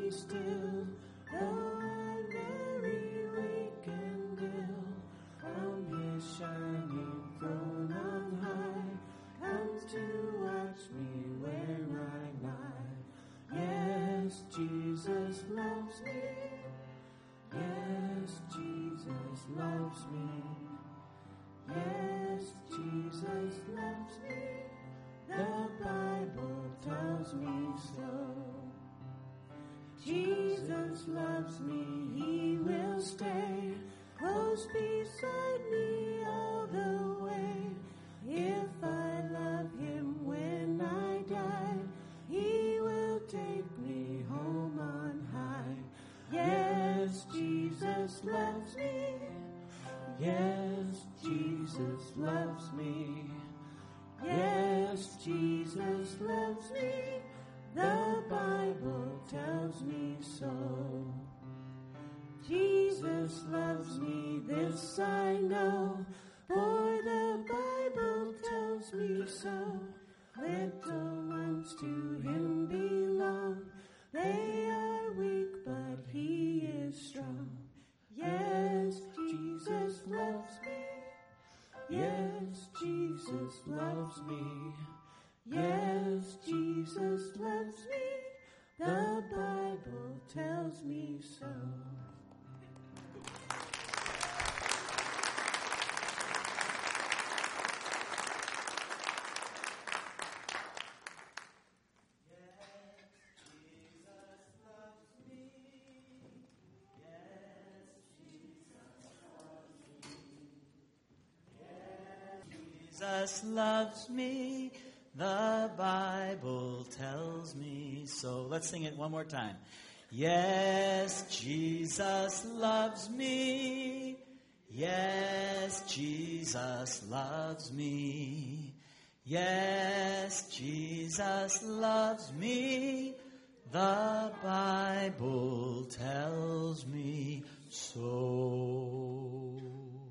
be still. Though I'm very weak and ill, from his shining throne on high, comes to watch me where I lie. Yes, Jesus loves me. Yes, Jesus loves me. Yes, Jesus loves me. The Bible tells me so. Jesus loves me, he will stay close beside me all the way. If I love him when I die, he will take me home on high. Yes, Jesus loves me. Yes, Jesus loves me. Yes, Jesus loves me. The Bible tells me so. Jesus loves me, this I know, for the Bible tells me so. Little ones to him belong. They are weak, but he is strong. Yes, Jesus loves me. Yes, Jesus loves me. Yes, Jesus loves me. The Bible tells me so. Jesus loves me, the Bible tells me so. Let's sing it one more time. Yes, Jesus loves me. Yes, Jesus loves me. Yes, Jesus loves me. The Bible tells me so.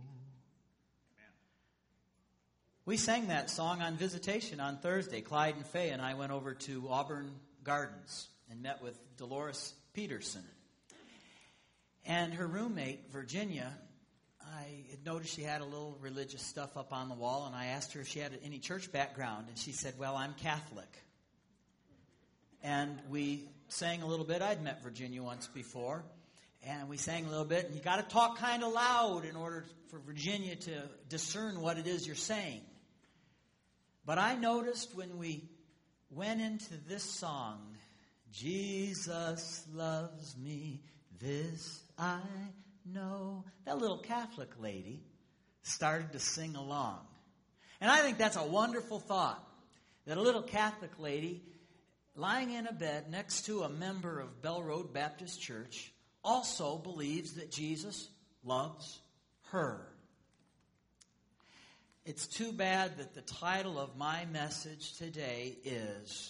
We sang that song on visitation on Thursday. Clyde and Faye and I went over to Auburn Gardens and met with Dolores Peterson. And her roommate, Virginia, I had noticed she had a little religious stuff up on the wall, and I asked her if she had any church background, and she said, well, I'm Catholic. And we sang a little bit. I'd met Virginia once before, and we sang a little bit, and you got to talk kind of loud in order for Virginia to discern what it is you're saying. But I noticed when we went into this song, Jesus loves me, this I know, that little Catholic lady started to sing along. And I think that's a wonderful thought, that a little Catholic lady lying in a bed next to a member of Bell Road Baptist Church also believes that Jesus loves her. It's too bad that the title of my message today is,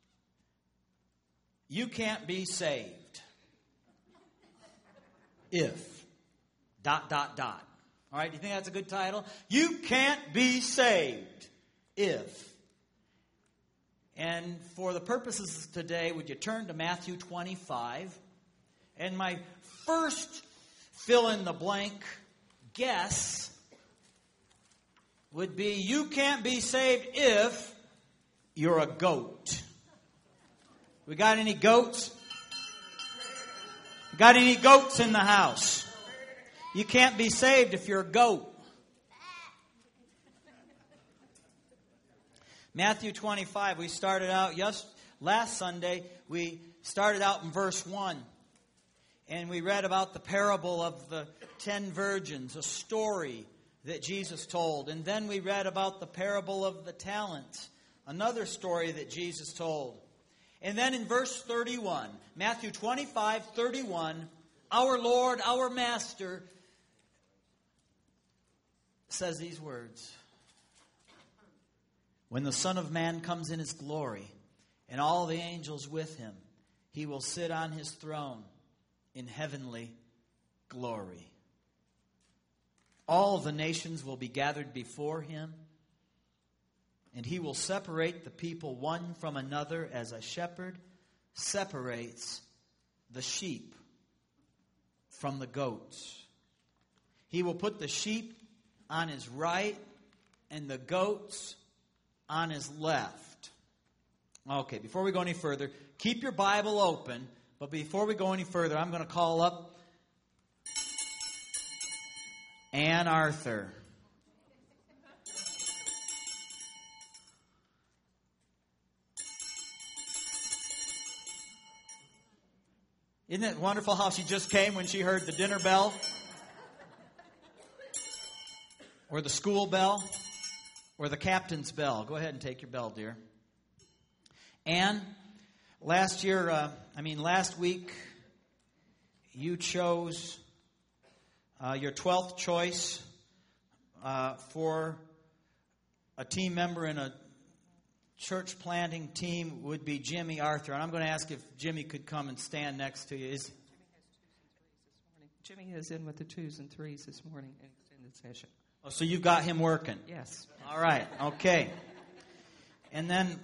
You Can't Be Saved If... ... All right, do you think that's a good title? You can't be saved if... And for the purposes of today, would you turn to Matthew 25? And my first fill-in-the-blank guess would be, you can't be saved if you're a goat. We got any goats? Got any goats in the house? You can't be saved if you're a goat. Matthew 25, we started out last Sunday, we started out in verse 1. And we read about the parable of the 10 virgins, a story that Jesus told. And then we read about the parable of the talents, another story that Jesus told. And then in verse 31, Matthew 25:31, our Lord, our Master, says these words. When the Son of Man comes in his glory, and all the angels with him, he will sit on his throne in heavenly glory. All the nations will be gathered before him, and he will separate the people one from another as a shepherd separates the sheep from the goats. He will put the sheep on his right and the goats on his left. Okay, before we go any further, keep your Bible open. But before we go any further, I'm going to call up Ann Arthur. Isn't it wonderful how she just came when she heard the dinner bell? Or the school bell? Or the captain's bell? Go ahead and take your bell, dear. Ann, last week, you chose your 12th choice for a team member in a church planting team would be Jimmy Arthur. And I'm going to ask if Jimmy could come and stand next to you. Jimmy is in with the 2s and 3s this morning in extended session. Oh, so you've got him working? Yes. All right. Okay. And then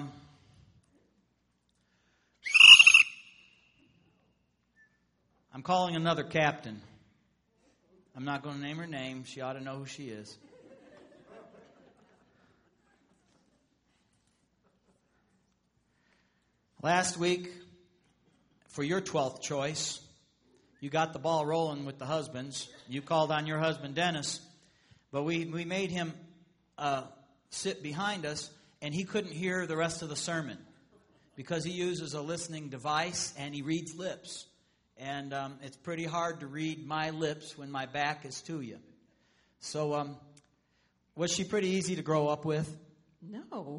I'm calling another captain. I'm not going to name her name. She ought to know who she is. Last week, for your 12th choice, you got the ball rolling with the husbands. You called on your husband, Dennis. But we made him sit behind us, and he couldn't hear the rest of the sermon because he uses a listening device, and he reads lips. And it's pretty hard to read my lips when my back is to you. So, was she pretty easy to grow up with? No.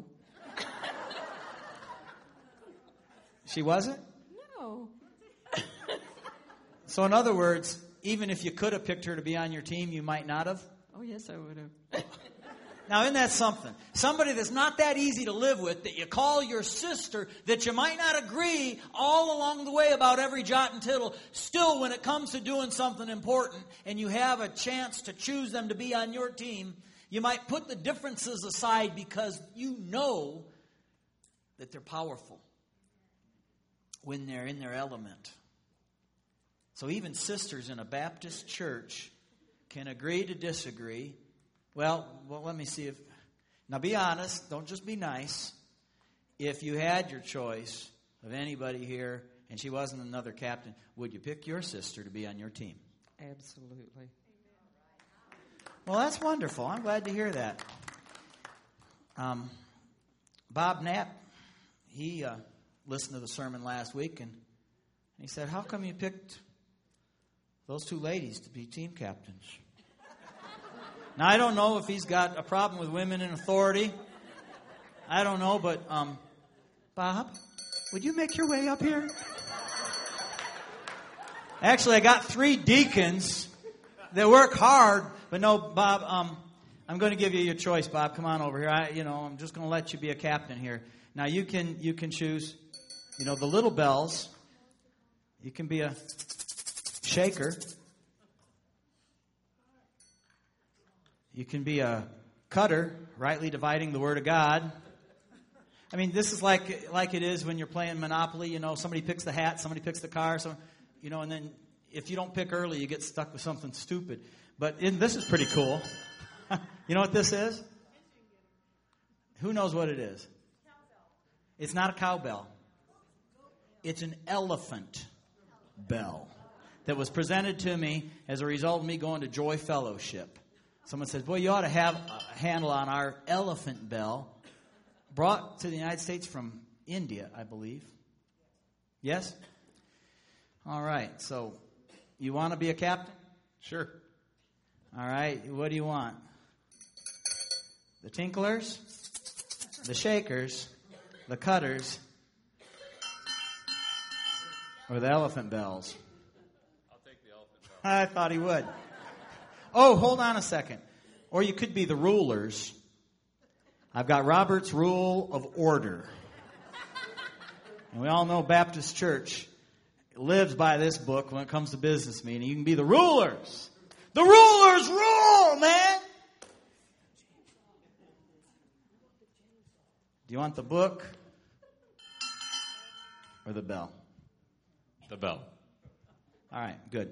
She wasn't? No. So in other words, even if you could have picked her to be on your team, you might not have? Oh, yes, I would have. Now, isn't that something? Somebody that's not that easy to live with, that you call your sister, that you might not agree all along the way about every jot and tittle. Still, when it comes to doing something important and you have a chance to choose them to be on your team, you might put the differences aside because you know that they're powerful when they're in their element. So even sisters in a Baptist church can agree to disagree. Well, let me see if... Now, be honest. Don't just be nice. If you had your choice of anybody here and she wasn't another captain, would you pick your sister to be on your team? Absolutely. Well, that's wonderful. I'm glad to hear that. Bob Knapp, he listened to the sermon last week, and he said, how come you picked those two ladies to be team captains? Now, I don't know if he's got a problem with women in authority. I don't know, but, Bob, would you make your way up here? Actually, I got 3 deacons that work hard, but no, Bob, I'm going to give you your choice, Bob. Come on over here. I'm just going to let you be a captain here. Now, you can choose, the little bells. You can be a shaker. You can be a cutter, rightly dividing the Word of God. I mean, this is like it is when you're playing Monopoly. Somebody picks the hat, somebody picks the car, and then if you don't pick early, you get stuck with something stupid. But this is pretty cool. You know what this is? Who knows what it is? It's not a cowbell. It's an elephant bell that was presented to me as a result of me going to Joy Fellowship. Someone says, boy, you ought to have a handle on our elephant bell, brought to the United States from India, I believe. Yes? All right, so you want to be a captain? Sure. All right, what do you want? The tinklers, the shakers, the cutters, or the elephant bells? I'll take the elephant bell. I thought he would. Oh, hold on a second. Or you could be the rulers. I've got Robert's Rule of Order. And we all know Baptist Church lives by this book when it comes to business meeting. You can be the rulers. The rulers rule, man! Do you want the book or the bell? The bell. All right, good.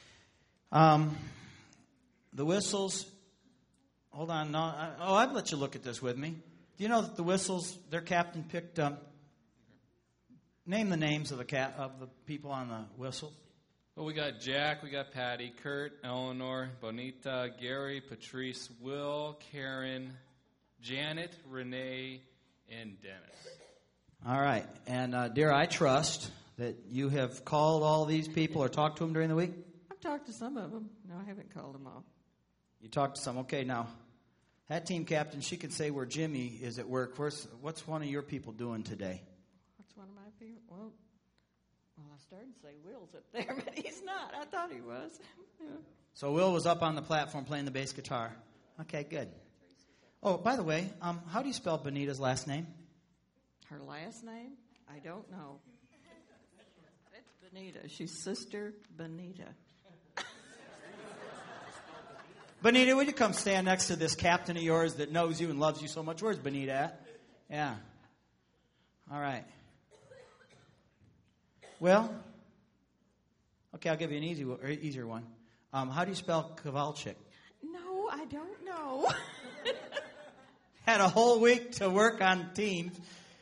The Whistles, hold on. No, I'd let you look at this with me. Do you know that the Whistles, their captain picked, name the names of the people on the Whistles. Well, we got Jack, we got Patty, Kurt, Eleanor, Bonita, Gary, Patrice, Will, Karen, Janet, Renee, and Dennis. All right. And, dear, I trust that you have called all these people or talked to them during the week? I've talked to some of them. No, I haven't called them all. You talked to some. Okay, now, that team captain, she can say where Jimmy is at work. What's one of your people doing today? What's one of my people? Well, I started to say Will's up there, but he's not. I thought he was. Yeah. So Will was up on the platform playing the bass guitar. Okay, good. Oh, by the way, how do you spell Bonita's last name? Her last name? I don't know. It's Bonita. She's Sister Bonita. Bonita, would you come stand next to this captain of yours that knows you and loves you so much? Where's Bonita at? Yeah. All right. Well, okay, I'll give you an easier one. How do you spell Kowalczyk? No, I don't know. Had a whole week to work on teams.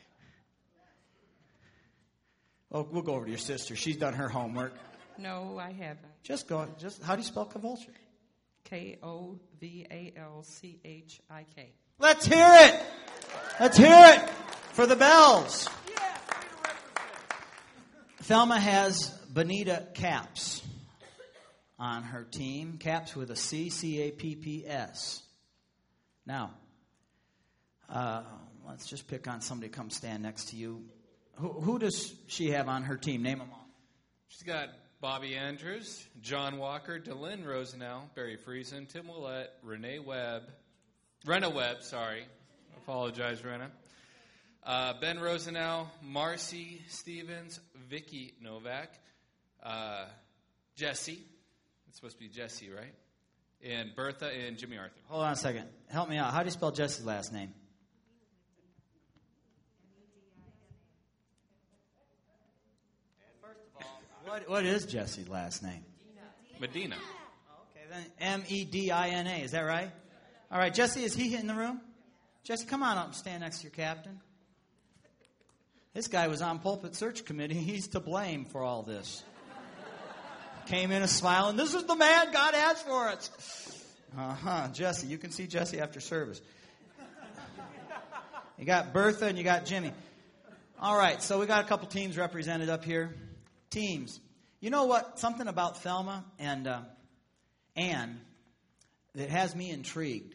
Oh, we'll go over to your sister. She's done her homework. No, I haven't. Just how do you spell Kowalczyk? Kovalchik. Let's hear it. Let's hear it for the Bells. Thelma has Bonita Caps on her team. Caps with a C, C-A-P-P-S. Now, let's just pick on somebody to come stand next to you. Who does she have on her team? Name them all. She's got Bobby Andrews, John Walker, Delynn Rosenau, Barry Friesen, Tim Willett, Rena Webb, sorry. I apologize, Rena. Ben Rosenau, Marcy Stevens, Vicky Novak, Jesse. It's supposed to be Jesse, right? And Bertha and Jimmy Arthur. Hold on a second. Help me out. How do you spell Jesse's last name? First of all, what is Jesse's last name? Medina. Okay, then M-E-D-I-N-A. Is that right? All right, Jesse, is he in the room? Jesse, come on up and stand next to your captain. This guy was on Pulpit Search Committee. He's to blame for all this. Came in a smiling. This is the man God has for us. Jesse. You can see Jesse after service. You got Bertha and you got Jimmy. All right, so we got a couple teams represented up here. Teams. You know what? Something about Thelma and Ann that has me intrigued.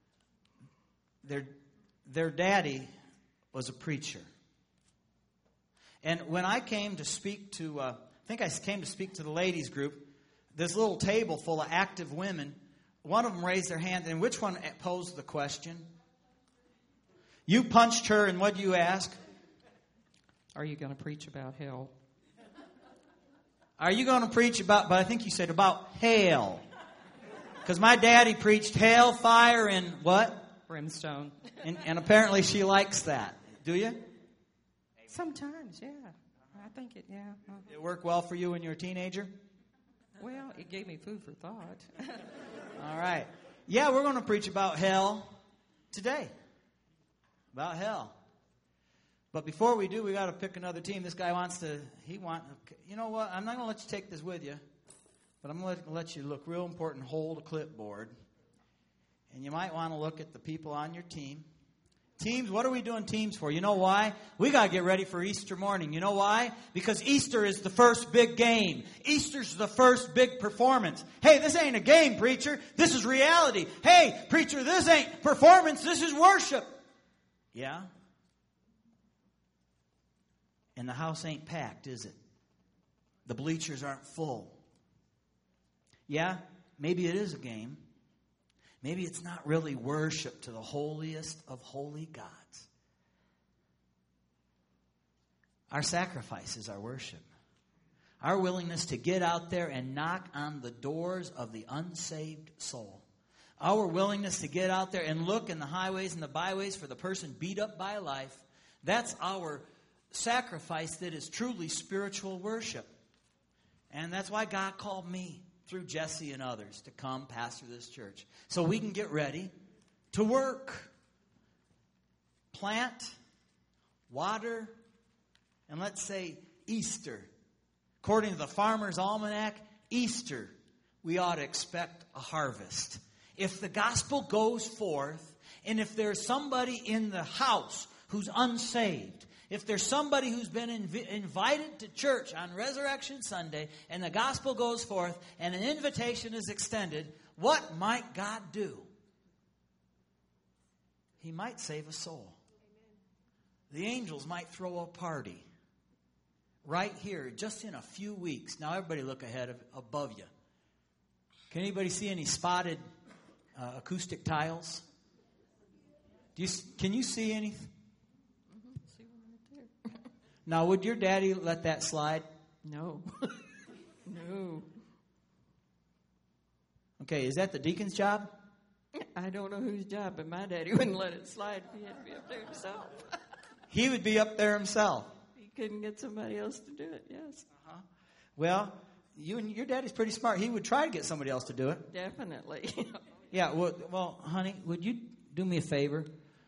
Their daddy was a preacher. And when I came to speak to, I came to speak to the ladies group, this little table full of active women, one of them raised their hand, and which one posed the question? You punched her, and what do you ask? Are you going to preach about hell? Are you going to preach about, but I think you said about hell. Because my daddy preached hell, fire, and what? Brimstone. And apparently she likes that. Do you? Sometimes, yeah. I think it, yeah. Did it work well for you when you were a teenager? Well, it gave me food for thought. All right. Yeah, we're going to preach about hell today. About hell. But before we do, we got to pick another team. This guy you know what? I'm not going to let you take this with you. But I'm going to let you look real important. Hold a clipboard. And you might want to look at the people on your team. Teams, what are we doing teams for? You know why? We got to get ready for Easter morning. You know why? Because Easter is the first big game. Easter's the first big performance. Hey, this ain't a game, preacher. This is reality. Hey, preacher, this ain't performance. This is worship. Yeah? And the house ain't packed, is it? The bleachers aren't full. Yeah, maybe it is a game. Maybe it's not really worship to the holiest of holy gods. Our sacrifice is our worship. Our willingness to get out there and knock on the doors of the unsaved soul. Our willingness to get out there and look in the highways and the byways for the person beat up by life. That's our sacrifice that is truly spiritual worship. And that's why God called me through Jesse and others to come pastor this church. So we can get ready to work. Plant, water, and let's say Easter. According to the Farmer's Almanac, Easter, we ought to expect a harvest. If the gospel goes forth, and if there's somebody in the house who's unsaved, if there's somebody who's been invited to church on Resurrection Sunday, and the gospel goes forth, and an invitation is extended, what might God do? He might save a soul. The angels might throw a party right here, just in a few weeks. Now, everybody look ahead above you. Can anybody see any spotted acoustic tiles? Can you see anything? See one right there. Now, would your daddy let that slide? No. No. Okay, is that the deacon's job? I don't know whose job, but my daddy wouldn't let it slide if he had to be up there himself. He would be up there himself. He couldn't get somebody else to do it, yes. Well, your daddy's pretty smart. He would try to get somebody else to do it. Definitely. Yeah, well, honey, would you do me a favor?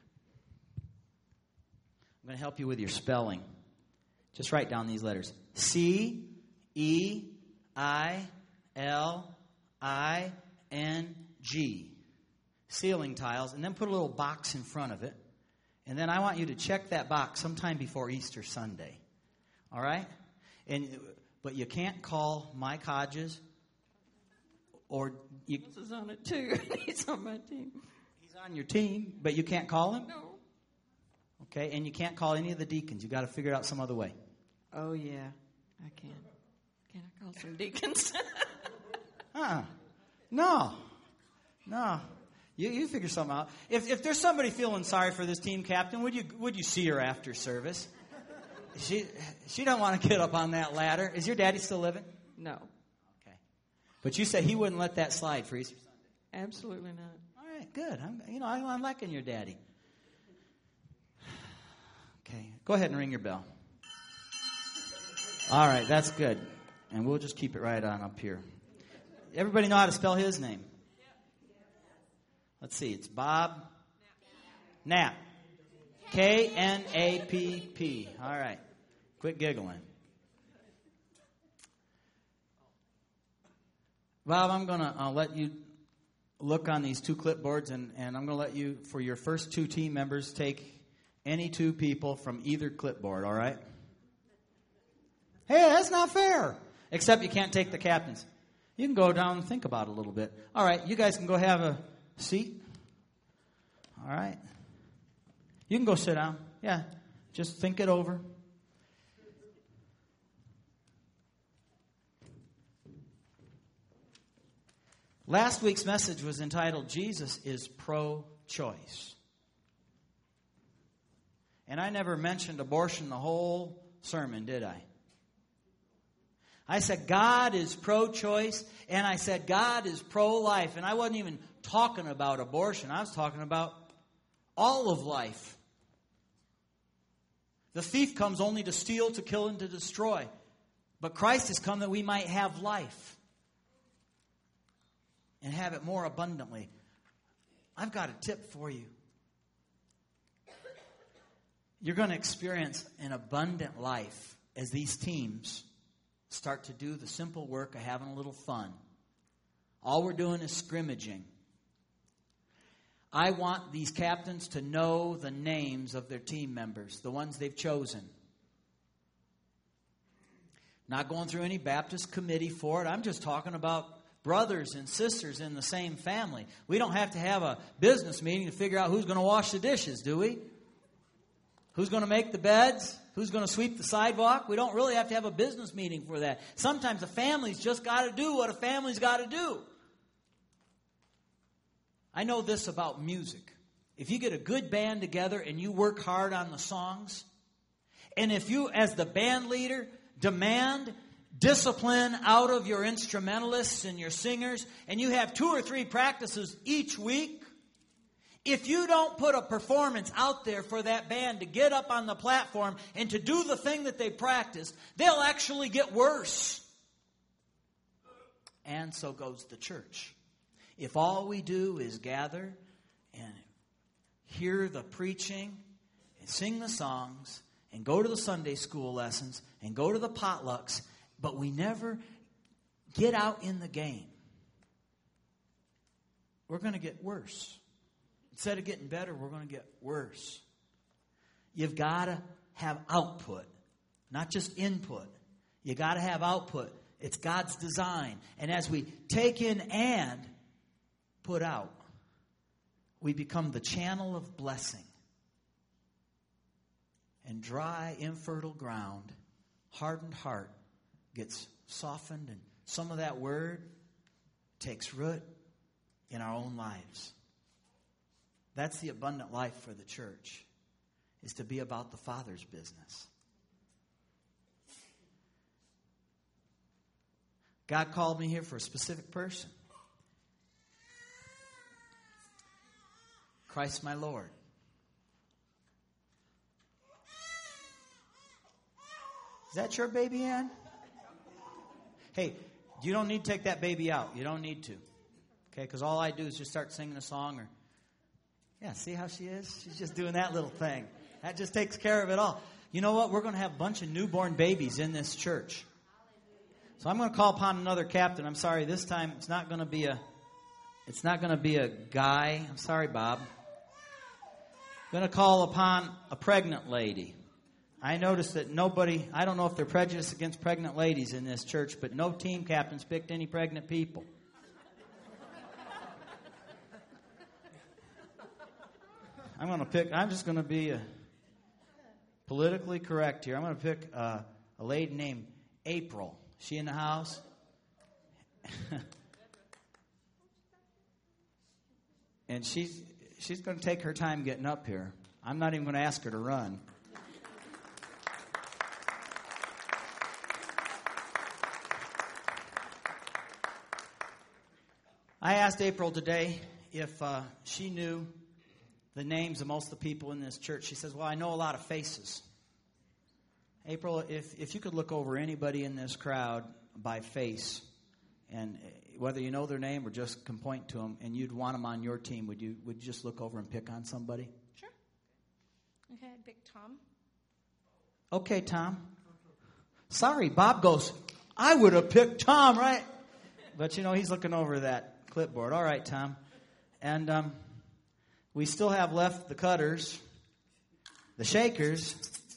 I'm going to help you with your spelling. Just write down these letters. C-E-I-L-I-N-G. Ceiling tiles. And then put a little box in front of it. And then I want you to check that box sometime before Easter Sunday. All right? But you can't call Mike Hodges or... This is on it too. He's on my team. He's on your team, but you can't call him? No. Okay, and you can't call any of the deacons. You got to figure it out some other way. Oh, yeah. I can. Can I call some deacons? No. You figure something out. If there's somebody feeling sorry for this team captain, would you see her after service? She don't want to get up on that ladder. Is your daddy still living? No. Okay. But you said he wouldn't let that slide for Easter Sunday. Absolutely not. All right, good. I'm liking your daddy. Okay, go ahead and ring your bell. All right, that's good. And we'll just keep it right on up here. Everybody know how to spell his name? Let's see, it's Bob Knapp. K-N-A-P-P. All right, quit giggling. Bob, I'm going to let you look on these two clipboards, and I'm going to let you, for your first two team members, take any two people from either clipboard, all right? Hey, that's not fair. Except you can't take the captains. You can go down and think about it a little bit. All right, you guys can go have a seat. All right. You can go sit down. Yeah, just think it over. Last week's message was entitled, Jesus is pro-choice. And I never mentioned abortion the whole sermon, did I? I said God is pro-choice, and I said God is pro-life. And I wasn't even talking about abortion. I was talking about all of life. The thief comes only to steal, to kill, and to destroy. But Christ has come that we might have life. And have it more abundantly. I've got a tip for you. You're going to experience an abundant life as these teams start to do the simple work of having a little fun. All we're doing is scrimmaging. I want these captains to know the names of their team members, the ones they've chosen. Not going through any Baptist committee for it. I'm just talking about brothers and sisters in the same family. We don't have to have a business meeting to figure out who's going to wash the dishes, do we? Who's going to make the beds? Who's going to sweep the sidewalk? We don't really have to have a business meeting for that. Sometimes a family's just got to do what a family's got to do. I know this about music. If you get a good band together and you work hard on the songs, and if you, as the band leader, demand discipline out of your instrumentalists and your singers, and you have 2 or 3 practices each week, if you don't put a performance out there for that band to get up on the platform and to do the thing that they practiced, they'll actually get worse. and so goes the church. If all we do is gather and hear the preaching and sing the songs and go to the Sunday school lessons and go to the potlucks, but we never get out in the game, we're going to get worse. Instead of getting better, we're going to get worse. You've got to have output, not just input. You got to have output. It's God's design. And as we take in and put out, we become the channel of blessing. And dry, infertile ground, hardened heart gets softened, and some of that word takes root in our own lives. That's the abundant life for the church, is to be about the Father's business. God called me here for a specific person. Christ my Lord. Is that your baby, Ann? Hey, you don't need to take that baby out. You don't need to. Okay, because all I do is just start singing a song or... Yeah, see how she is? She's just doing that little thing. That just takes care of it all. You know what? We're going to have a bunch of newborn babies in this church. So I'm going to call upon another captain. I'm sorry, this time it's not going to be a guy. I'm sorry, Bob. I'm going to call upon a pregnant lady. I noticed that I don't know if they're prejudiced against pregnant ladies in this church, but no team captains picked any pregnant people. I'm just going to be politically correct here. I'm going to pick a lady named April. Is she in the house? And she's going to take her time getting up here. I'm not even going to ask her to run. I asked April today if she knew the names of most of the people in this church. She says, well, I know a lot of faces. April, if you could look over anybody in this crowd by face, and whether you know their name or just can point to them, and you'd want them on your team, would you just look over and pick on somebody? Sure. Okay, I'd pick Tom. Okay, Tom. Sorry, Bob goes, I would have picked Tom, right? But, he's looking over that clipboard. All right, Tom. And we still have left the cutters, the shakers,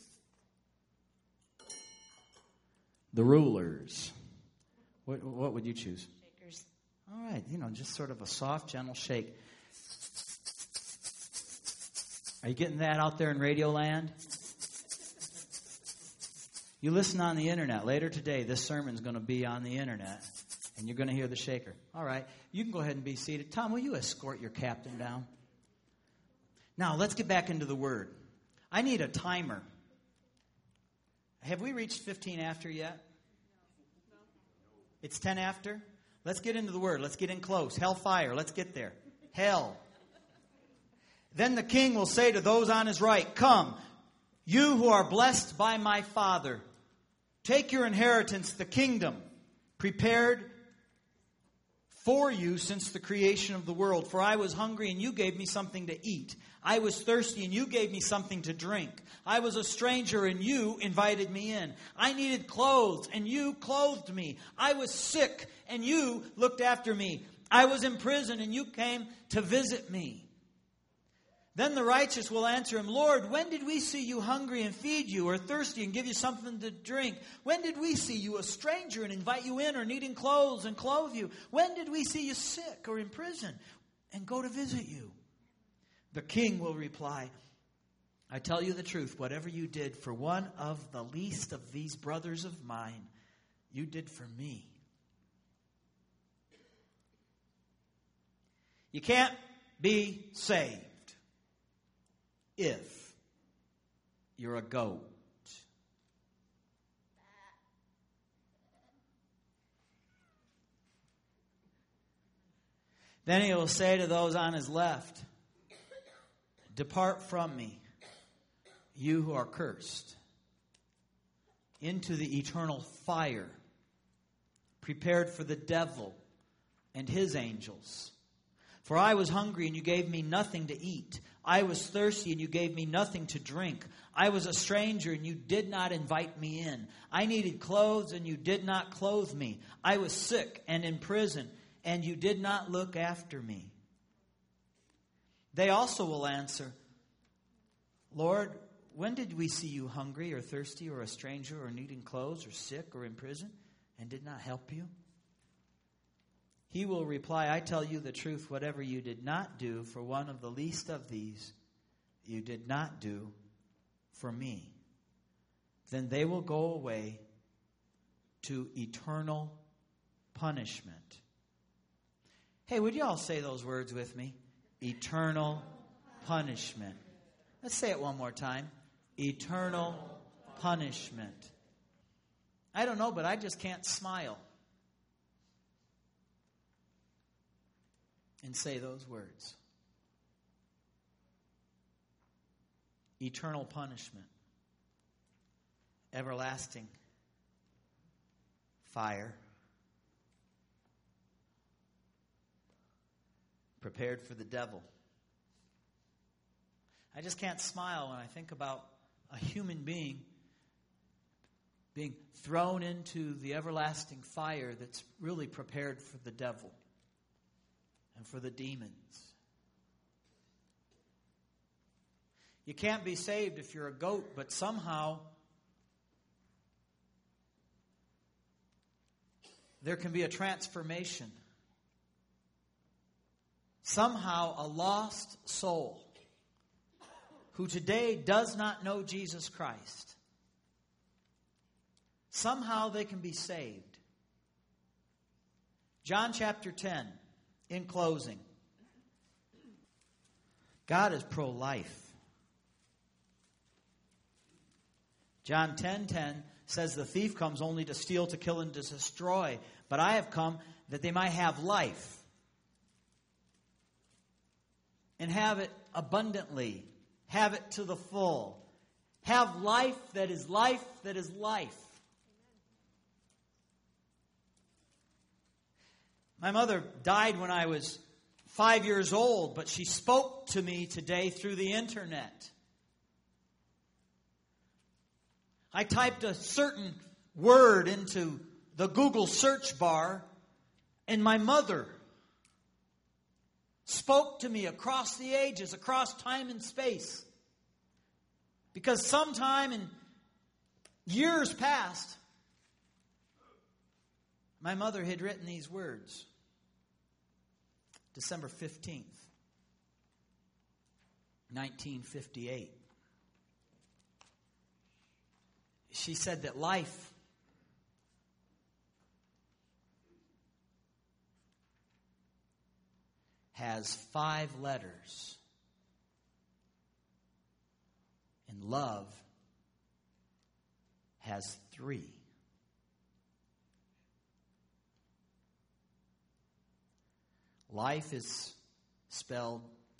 the rulers. What would you choose? Shakers. All right, just sort of a soft, gentle shake. Are you getting that out there in Radio Land? You listen on the internet. Later today, this sermon's going to be on the internet, and you're going to hear the shaker. All right, you can go ahead and be seated. Tom, will you escort your captain down? Now, let's get back into the Word. I need a timer. Have we reached 15 after yet? It's 10 after? Let's get into the Word. Let's get in close. Hellfire. Let's get there. Hell. Then the king will say to those on his right, come, you who are blessed by my Father. Take your inheritance, the kingdom, prepared for you since the creation of the world. For I was hungry, and you gave me something to eat. I was thirsty, and you gave me something to drink. I was a stranger, and you invited me in. I needed clothes, and you clothed me. I was sick, and you looked after me. I was in prison, and you came to visit me. Then the righteous will answer him, Lord, when did we see you hungry and feed you, or thirsty and give you something to drink? When did we see you a stranger and invite you in, or needing clothes and clothe you? When did we see you sick or in prison and go to visit you? The king will reply, I tell you the truth, whatever you did for one of the least of these brothers of mine, you did for me. You can't be saved if you're a goat. Then he will say to those on his left, depart from me, you who are cursed, into the eternal fire prepared for the devil and his angels. For I was hungry, and you gave me nothing to eat. I was thirsty, and you gave me nothing to drink. I was a stranger, and you did not invite me in. I needed clothes, and you did not clothe me. I was sick and in prison, and you did not look after me. They also will answer, Lord, when did we see you hungry or thirsty or a stranger or needing clothes or sick or in prison and did not help you? He will reply, I tell you the truth, whatever you did not do for one of the least of these, you did not do for me. Then they will go away to eternal punishment. Hey, would you all say those words with me? Eternal punishment. Let's say it one more time. Eternal punishment. I don't know, but I just can't smile and say those words. Eternal punishment. Everlasting fire. Prepared for the devil. I just can't smile when I think about a human being being thrown into the everlasting fire that's really prepared for the devil and for the demons. You can't be saved if you're a goat, but somehow there can be a transformation. Somehow a lost soul who today does not know Jesus Christ, somehow they can be saved. John chapter 10, in closing. God is pro-life. John 10:10 says the thief comes only to steal, to kill, and to destroy. But I have come that they might have life. And have it abundantly. Have it to the full. Have life that is life that is life. My mother died when I was 5 years old, but she spoke to me today through the internet. I typed a certain word into the Google search bar, and my mother spoke to me across the ages, across time and space. Because sometime in years past, my mother had written these words. December 15th, 1958. She said that life has 5 letters, and love has 3. Life is spelled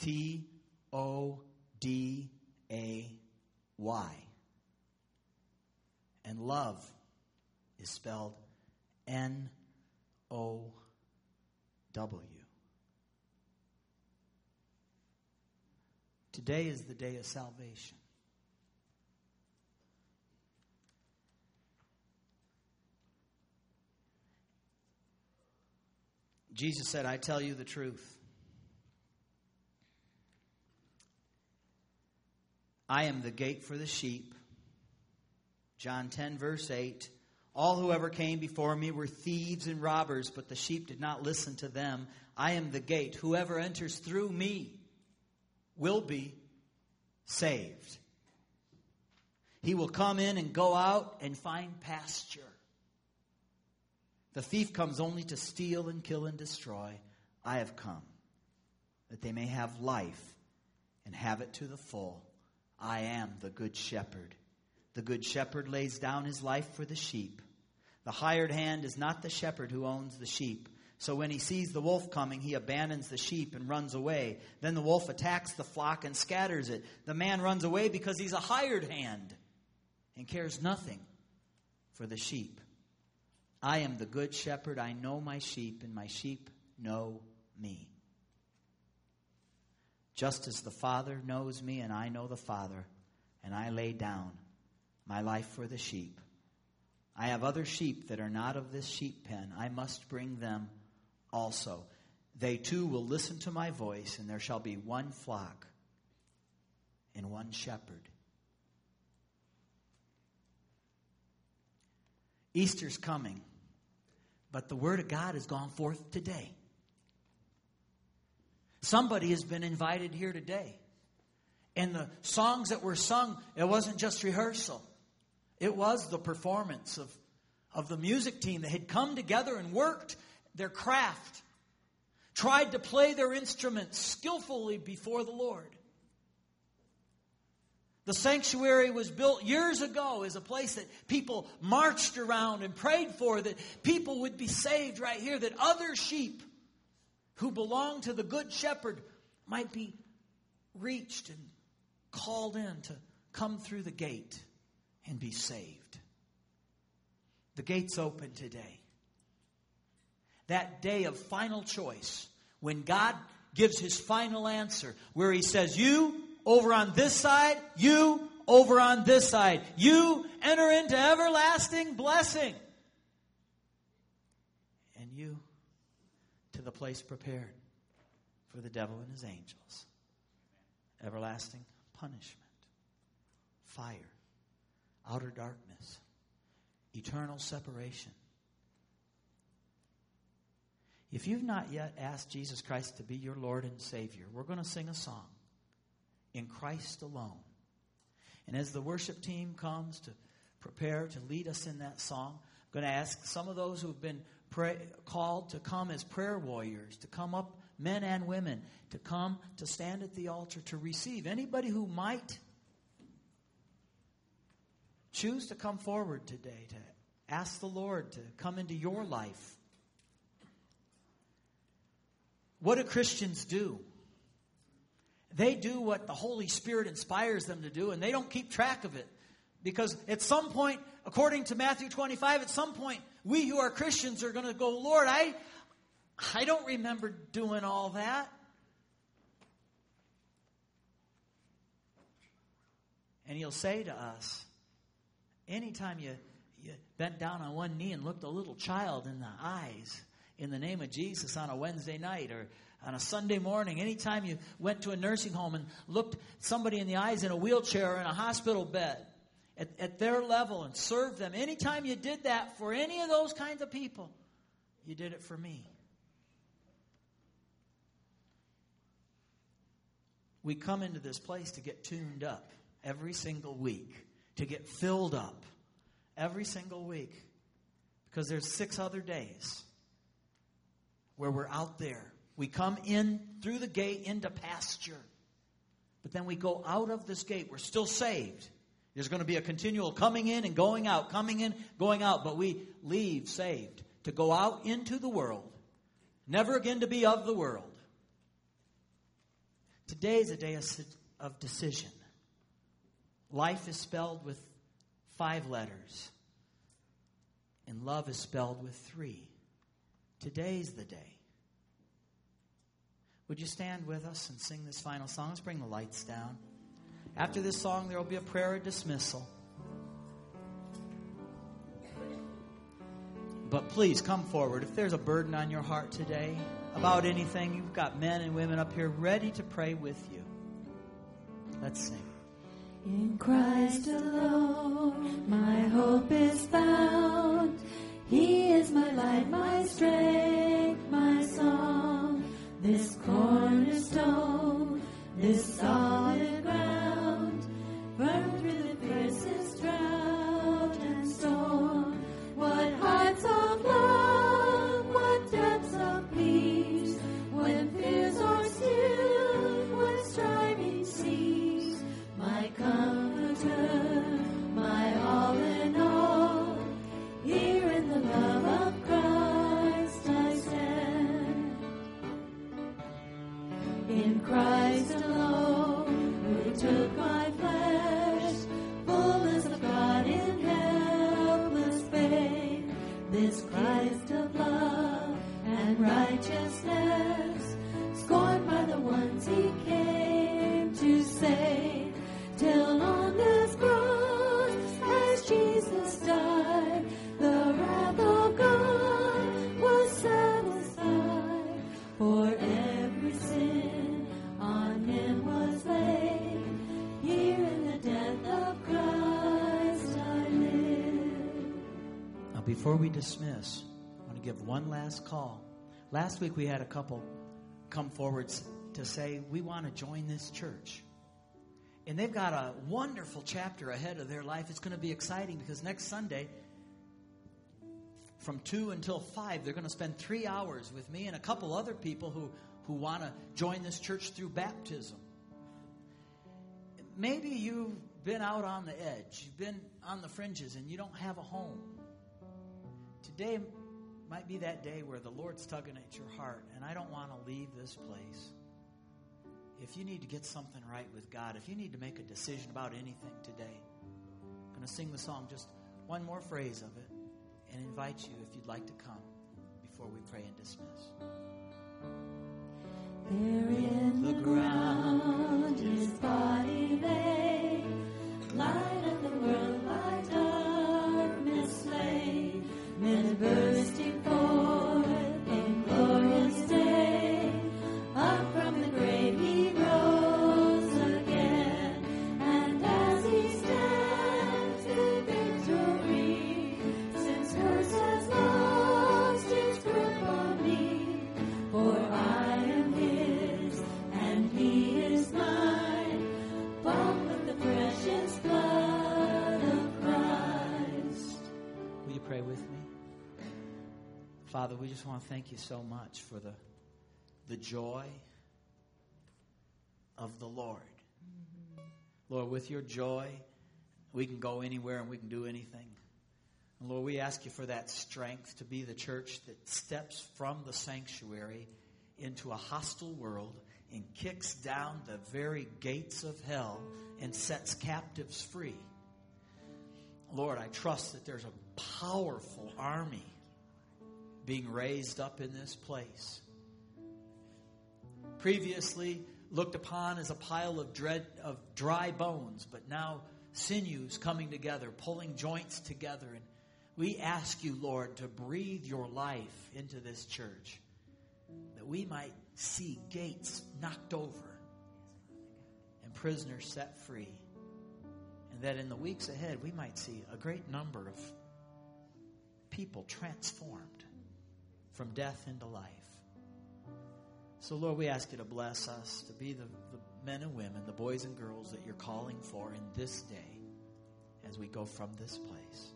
T-O-D-A-Y. And love is spelled N-O-W. Today is the day of salvation. Jesus said, I tell you the truth. I am the gate for the sheep. John 10, verse 8. All who ever came before me were thieves and robbers, but the sheep did not listen to them. I am the gate. Whoever enters through me will be saved. He will come in and go out and find pasture. The thief comes only to steal and kill and destroy. I have come that they may have life and have it to the full. I am the good shepherd. The good shepherd lays down his life for the sheep. The hired hand is not the shepherd who owns the sheep. So when he sees the wolf coming, he abandons the sheep and runs away. Then the wolf attacks the flock and scatters it. The man runs away because he's a hired hand and cares nothing for the sheep. I am the good shepherd. I know my sheep, and my sheep know me. Just as the Father knows me, and I know the Father, and I lay down my life for the sheep. I have other sheep that are not of this sheep pen. I must bring them also. They too will listen to my voice, and there shall be one flock and one shepherd. Easter's coming, but the Word of God has gone forth today. Somebody has been invited here today. And the songs that were sung, it wasn't just rehearsal. It was the performance of the music team that had come together and worked their craft, tried to play their instruments skillfully before the Lord. The sanctuary was built years ago as a place that people marched around and prayed for, that people would be saved right here, that other sheep who belonged to the Good Shepherd might be reached and called in to come through the gate and be saved. The gate's open today. That day of final choice, when God gives His final answer, where He says, you over on this side, you over on this side. You enter into everlasting blessing. And you to the place prepared for the devil and his angels. Everlasting punishment, fire, outer darkness, eternal separation. If you've not yet asked Jesus Christ to be your Lord and Savior, we're going to sing a song, In Christ Alone. And as the worship team comes to prepare to lead us in that song, I'm going to ask some of those who have been called to come as prayer warriors, to come up, men and women, to come to stand at the altar to receive. Anybody who might choose to come forward today to ask the Lord to come into your life. What do Christians do? They do what the Holy Spirit inspires them to do, and they don't keep track of it. Because at some point, according to Matthew 25, at some point, we who are Christians are going to go, Lord, I don't remember doing all that. And He'll say to us, anytime you bent down on one knee and looked a little child in the eyes in the name of Jesus on a Wednesday night or on a Sunday morning, anytime you went to a nursing home and looked somebody in the eyes in a wheelchair or in a hospital bed at their level and served them, anytime you did that for any of those kinds of people, you did it for me. We come into this place to get tuned up every single week, to get filled up every single week, because there's 6 other days where we're out there. We come in through the gate into pasture, but then we go out of this gate. We're still saved. There's going to be a continual coming in and going out, coming in, going out, but we leave saved to go out into the world, never again to be of the world. Today is a day of decision. Life is spelled with 5 letters, and love is spelled with 3. Today's the day. Would you stand with us and sing this final song? Let's bring the lights down. After this song, there will be a prayer of dismissal. But please come forward. If there's a burden on your heart today about anything, you've got men and women up here ready to pray with you. Let's sing. In Christ alone, my hope is found. He is my light, my strength, my song. This cornerstone, this solid ground, firm through the fiercest drought and storm. What heights of love, what depths of peace, when fears are still, when striving cease. My comforter, my all in all. Before we dismiss, I want to give one last call. Last week we had a couple come forward to say, we want to join this church. And they've got a wonderful chapter ahead of their life. It's going to be exciting because next Sunday, from 2 until 5, they're going to spend 3 hours with me and a couple other people who want to join this church through baptism. Maybe you've been out on the edge. You've been on the fringes and you don't have a home. Today might be that day where the Lord's tugging at your heart, and I don't want to leave this place. If you need to get something right with God, if you need to make a decision about anything today, I'm going to sing the song, just one more phrase of it, and invite you if you'd like to come before we pray and dismiss. There in the ground his body lay, light of the world by darkness slain, men bursting forth in glorious day, up from the grave he rose again, and as he stands in victory, since curse has lost its grip on me, for I am his and he is mine, bought with the precious blood of Christ. Will you pray with me? Father, we just want to thank you so much for the joy of the Lord. Lord, with your joy, we can go anywhere and we can do anything. And Lord, we ask you for that strength to be the church that steps from the sanctuary into a hostile world and kicks down the very gates of hell and sets captives free. Lord, I trust that there's a powerful army being raised up in this place. Previously looked upon as a pile of dry bones, but now sinews coming together, pulling joints together. And we ask you, Lord, to breathe your life into this church, that we might see gates knocked over and prisoners set free, and that in the weeks ahead we might see a great number of people transformed from death into life. So, Lord, we ask you to bless us to be the men and women, the boys and girls that you're calling for in this day as we go from this place.